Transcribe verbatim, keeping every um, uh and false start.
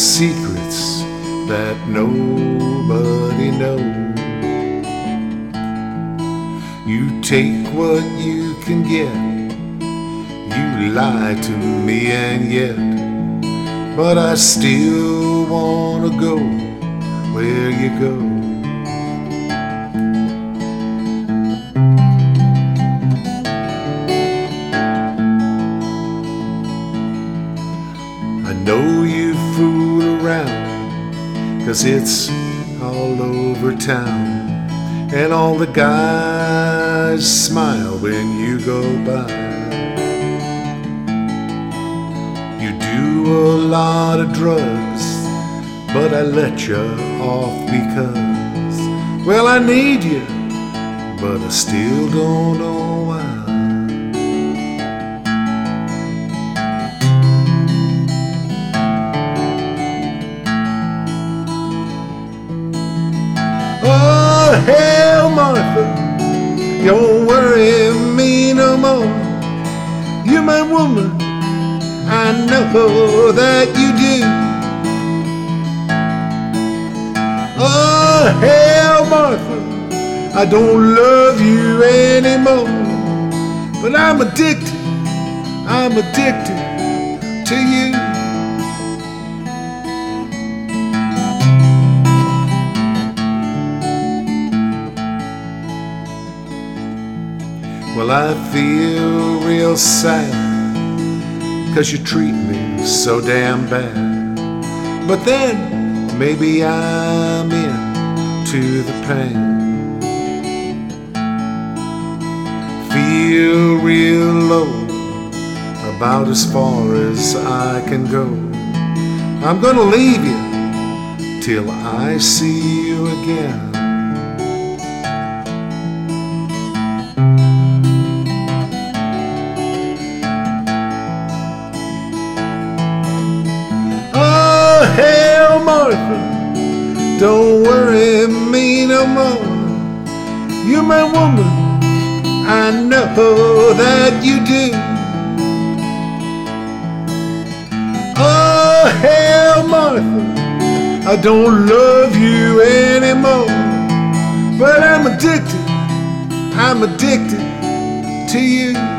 secrets that nobody knows. You take what you can get. You lie to me and yet, but I still wanna go where you go. I know you fool around, 'cause it's all over town, and all the guys smile when you go by. You do a lot of drugs, but I let you off because, well, I need you, but I still don't know why. Oh, hell, Martha, don't worry me no more. You're my woman, I know that you do. Oh, hell, Martha, I don't love you anymore, but I'm addicted, I'm addicted to you. Well, I feel real sad, 'cause you treat me so damn bad. But then maybe I'm into the pain. Feel real low, about as far as I can go. I'm gonna leave you till I see you again. Hell, Martha, don't worry me no more. You're my woman, I know that you do. Oh, hell, Martha, I don't love you anymore, but I'm addicted, I'm addicted to you.